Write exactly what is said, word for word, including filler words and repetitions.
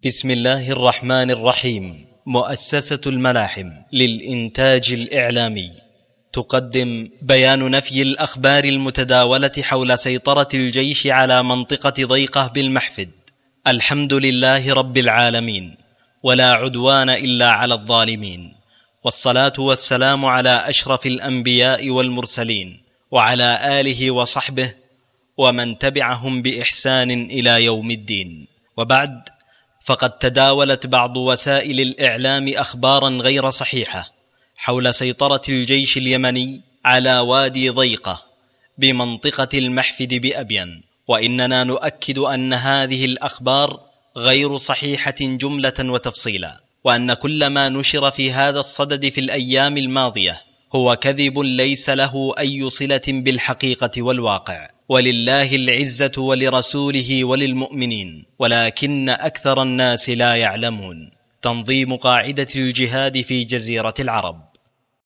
بسم الله الرحمن الرحيم. مؤسسة الملاحم للإنتاج الإعلامي تقدم بيان نفي الأخبار المتداولة حول سيطرة الجيش على منطقة ضيقة بالمحفد. الحمد لله رب العالمين، ولا عدوان إلا على الظالمين، والصلاة والسلام على أشرف الأنبياء والمرسلين، وعلى آله وصحبه ومن تبعهم بإحسان إلى يوم الدين. وبعد، فقد تداولت بعض وسائل الإعلام أخبارا غير صحيحة حول سيطرة الجيش اليمني على وادي ضيقة بمنطقة المحفد بأبين، وإننا نؤكد أن هذه الأخبار غير صحيحة جملة وتفصيلا، وأن كل ما نشر في هذا الصدد في الأيام الماضية هو كذب ليس له أي صلة بالحقيقة والواقع. ولله العزة ولرسوله وللمؤمنين، ولكن أكثر الناس لا يعلمون. تنظيم قاعدة الجهاد في جزيرة العرب.